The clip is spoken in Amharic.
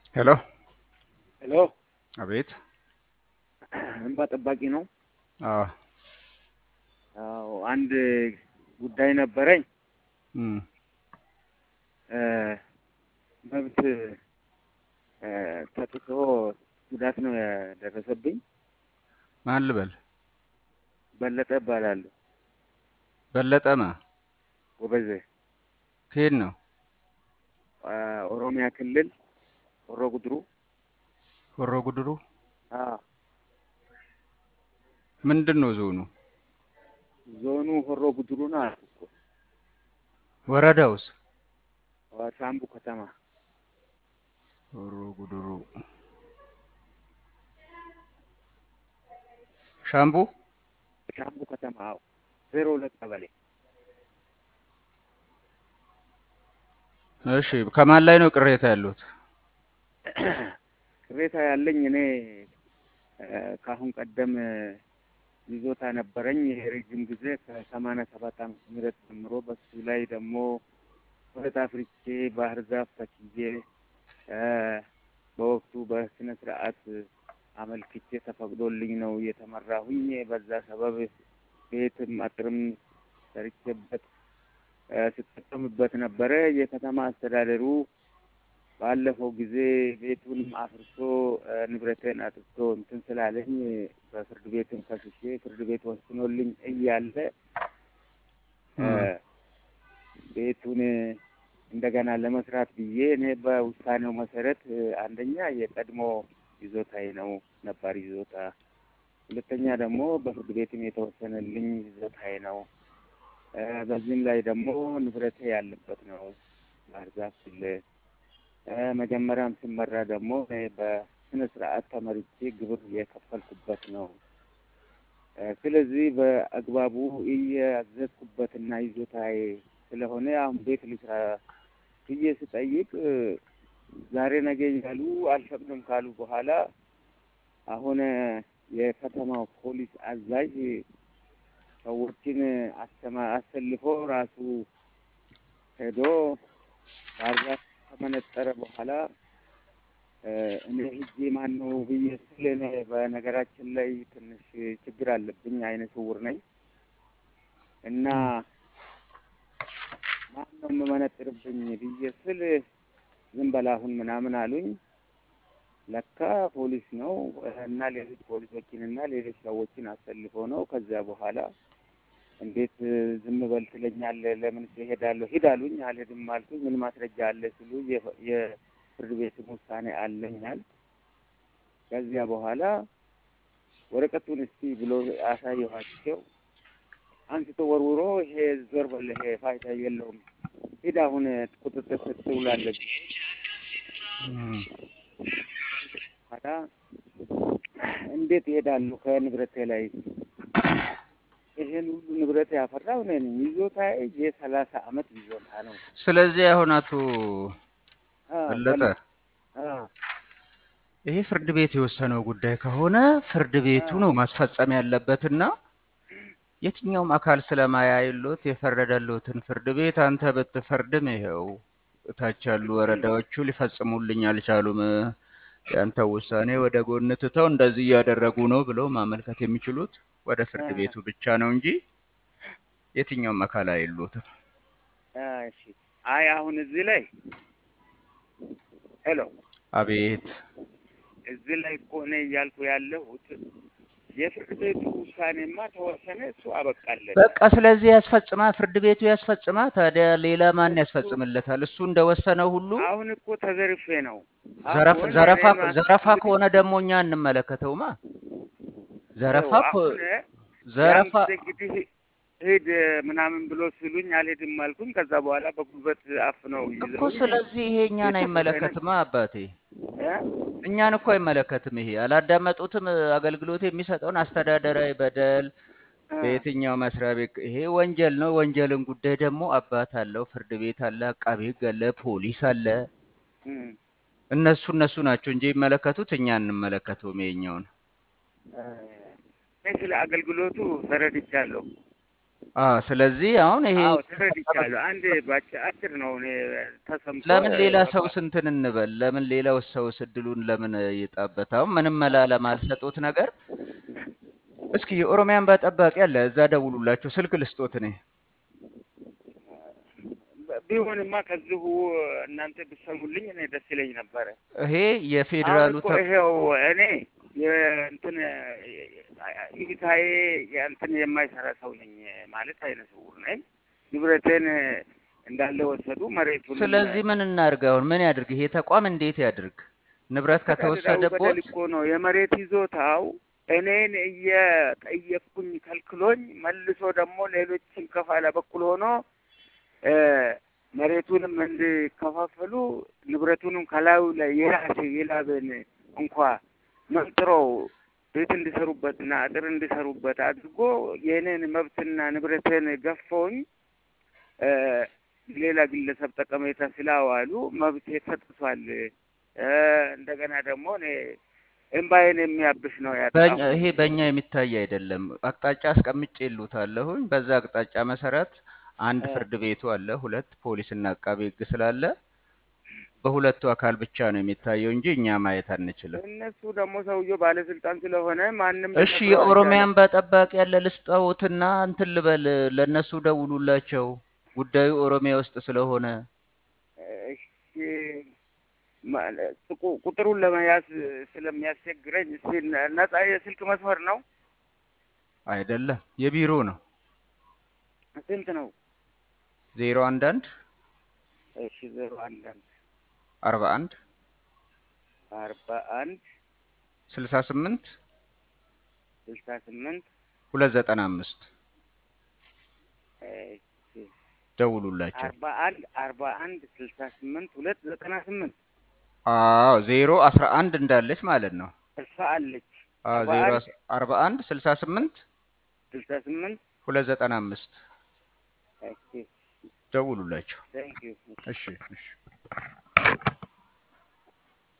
ሄሎ ሄሎ አቤት። እንባ ጠባቂ ነው። አዎ አዎ አንድ ጉዳይ ነበረኝ። እም መብት ተጥሶ ጉዳት ነው ያደረሰብኝ። ማን ልበል? በለጠ እባላለሁ። በለጠማ ጎበዜ ከየት ነው? ኦሮሚያ ክልል ሆሮ ጉድሩ። ሆሮ ጉድሩ። አዎ ምንድነው ዞኑ? ዞኑ ሆሮ ጉድሩ ነው አልኩ እኮ። ወረዳውስ? ሻምቡ ከተማ። ሆሮ ጉድሩ ሻምቡ ሻምቡ ከተማ። አዎ 02 ቀበሌ። እሺ ከማን ላይ ነው ቅሬታ ያሉት? ቅሬታ ያለኝ እኔ ከአሁን ቀደም ይዞታ ነበረኝ የረጅም ጊዜ ከ87 ዓመተ ምህረት ጀምሮ በሱ ላይ ደግሞ ወደ አፍሪኬ ባህር ዛፍ ተክዬ በወቅቱ በስነ ስርዓት አመልክቼ ተፈቅዶልኝ ነው የተመራሁኝ። በዛ ሰበብ ቤትም አጥርም ሰርቼበት ስጠቀምበት ነበረ። የከተማ አስተዳደሩ ባለፈው ጊዜ ቤቱንም አፍርሶ ንብረቴን አጥፍቶ እንትን ስላለኝ በፍርድ ቤትም ከስሼ ፍርድ ቤት ወስኖልኝ እያለ ቤቱን እንደገና ለመስራት ብዬ እኔ በውሳኔው መሰረት አንደኛ የቀድሞ ይዞታዬ ነው ነባር ይዞታ፣ ሁለተኛ ደግሞ በፍርድ ቤትም የተወሰነልኝ ይዞታዬ ነው። በዚህም ላይ ደግሞ ንብረቴ ያለበት ነው ባህር ዛፍ ስል መጀመሪያም ስመራ ደግሞ በስነ ስርዓት ተመርጬ ግብር የከፈልኩበት ነው። ስለዚህ በአግባቡ እያዘዝኩበትና ይዞታዬ ስለሆነ አሁን ቤት ልስራ ብዬ ስጠይቅ ዛሬ ነገ እያሉ አልፈቅድም ካሉ በኋላ አሁን የከተማው ፖሊስ አዛዥ ሰዎችን አሰልፎ ራሱ ሄዶ ባህር ዛፍ ከመነጠረ በኋላ እኔ ሂጄ ማን ነው ብዬ ስል እኔ በነገራችን ላይ ትንሽ ችግር አለብኝ፣ አይነ ስውር ነኝ እና ማን ነው የምመነጥርብኝ ብዬ ስል ዝም በል አሁን ምናምን አሉኝ። ለካ ፖሊስ ነው እና ሌሎች ፖሊሶችን እና ሌሎች ሰዎችን አሰልፎ ነው። ከዚያ በኋላ እንዴት ዝም በል ትለኛለህ? ለምን እሄዳለሁ? ሂድ አሉኝ። አልሄድም አልኩኝ። ምን ማስረጃ አለ ሲሉ የፍርድ ቤት ውሳኔ አለኛል። ከዚያ በኋላ ወረቀቱን እስቲ ብሎ አሳየኋቸው። አንስቶ ወርውሮ ይሄ ዞር በል ይሄ ፋይዳ የለውም፣ ሂድ አሁን ቁጥጥር ስር ትውላለህ። ታዲያ እንዴት እሄዳለሁ ከንብረቴ ላይ? ይሄን ሁሉ ንብረት ያፈራው እኔ ነኝ። ይዞታዬ የ30 ዓመት ይዞታ ነው። ስለዚህ አሁን አቶ በለጠ አዎ ይሄ ፍርድ ቤት የወሰነው ጉዳይ ከሆነ ፍርድ ቤቱ ነው ማስፈጸም ያለበትና የትኛውም አካል ስለማያይሎት የፈረደሎትን ፍርድ ቤት አንተ ብትፈርድም ይሄው እታች ያሉ ወረዳዎቹ ሊፈጽሙልኝ አልቻሉም፣ ያንተ ውሳኔ ወደ ጎን ትተው እንደዚህ እያደረጉ ነው ብለው ማመልከት የሚችሉት ወደ ፍርድ ቤቱ ብቻ ነው እንጂ የትኛውም አካል አይሉትም። እሺ። አይ አሁን እዚህ ላይ ሄሎ፣ አቤት። እዚህ ላይ እኮ እኔ እያልኩ ያለሁት የፍርድ ቤቱ ውሳኔማ ተወሰነ፣ እሱ አበቃለት። በቃ ስለዚህ ያስፈጽማ፣ ፍርድ ቤቱ ያስፈጽማ። ታዲያ ሌላ ማን ያስፈጽምለታል? እሱ እንደወሰነው ሁሉ አሁን እኮ ተዘርፌ ነው። ዘረፋ ከሆነ ደግሞ እኛ እንመለከተውማ። ዘረፋ ዘረፋ እንግዲህ ሂድ ምናምን ብሎ ሲሉኝ አልሄድም አልኩኝ። ከዛ በኋላ በጉልበት አፍነው ይዘው እኮ ስለዚህ ይሄ እኛን አይመለከትማ አባቴ፣ እኛን እኮ አይመለከትም። ይሄ አላዳመጡትም። አገልግሎት የሚሰጠውን አስተዳደራዊ በደል በየትኛው መስሪያ ቤት ይሄ ወንጀል ነው። ወንጀልን ጉዳይ ደግሞ አባት አለው፣ ፍርድ ቤት አለ፣ አቃቤ ሕግ አለ፣ ፖሊስ አለ። እነሱ ናቸው እንጂ የሚመለከቱት እኛ እንመለከተውም። ይሄኛውን ስለ አገልግሎቱ ተረድቻለሁ። ስለዚህ አሁን ይሄ አዎ ተረድቻለሁ። አንድ አጭር ነው እኔ ተሰምቶ ለምን ሌላ ሰው በቃ ስንትን እንበል? ለምን ሌላው ሰው እድሉን ለምን ይጣበት? አሁን ምንም መላ ለማልሰጡት ነገር እስኪ የኦሮሚያን ጠባቂ አለ፣ እዛ ደውሉላቸው። ስልክ ልስጦት እኔ። ቢሆንማ ከዚሁ እናንተ ብትሰሙልኝ እኔ ደስ ይለኝ ነበረ። ይሄ አሁን የፌዴራሉ እኮ ይሄው እኔ የእንትን እይታዬ የእንትን የማይሰራ ሰው ነኝ ማለት አይነ ስውር ነኝ። ንብረቴን እንዳለ ወሰዱ። መሬቱንም ስለዚህ ምን እናድርግ? አሁን ምን ያድርግ? ይሄ ተቋም እንዴት ያድርግ? ንብረት አስተዳደራዊ በደል ከተወሰደቦት እኮ ነው። የመሬት ይዞታው እኔን እየጠየቅኩኝ ከልክሎኝ መልሶ ደግሞ ሌሎችን ከፋላ በኩል ሆኖ እ መሬቱንም እንዲከፋፈሉ ንብረቱንም ከላዩ ላይ የራሴ የላበን እንኳ መንጥሮ ቤት እንዲሰሩበትና አጥር እንዲሰሩበት አድርጎ የእኔን መብትና ንብረቴን ገፈውኝ ሌላ ግለሰብ ጠቀሜታ ስላዋሉ መብቴ ተጥሷል። እንደገና ደግሞ እኔ እምባዬን የሚያብስ ነው ያጣሁት። ይሄ በእኛ የሚታይ አይደለም። አቅጣጫ አስቀምጬልዎታለሁኝ። በዛ አቅጣጫ መሰረት አንድ ፍርድ ቤቱ አለ፣ ሁለት ፖሊስና አቃቤ ሕግ ስላለ በሁለቱ አካል ብቻ ነው የሚታየው እንጂ እኛ ማየት አንችልም። እነሱ ደግሞ ሰውየው ባለስልጣን ስለሆነ ማንም እሺ ሊነግረው አልቻለም። የኦሮሚያን ጠባቂ ያለ ልስጠውትና እንትን ልበል፣ ለእነሱ ደውሉላቸው። ጉዳዩ ኦሮሚያ ውስጥ ስለሆነ እሺ ቁጥሩን ለመያዝ ስለሚያስቸግረኝ እስኪ ነጻ የስልክ መስመር ነው አይደለም፣ የቢሮ ነው። ስንት ነው? 011 እሺ 011 41 41 68 68 295 እሺ ደውሉላቸው። 41 68 298 011 እንዳለች ማለት ነው። እሷ አለች። 41 68 68 295 እሺ ደውሉላቸው። ቴንክ ዩ። እሺ እሺ።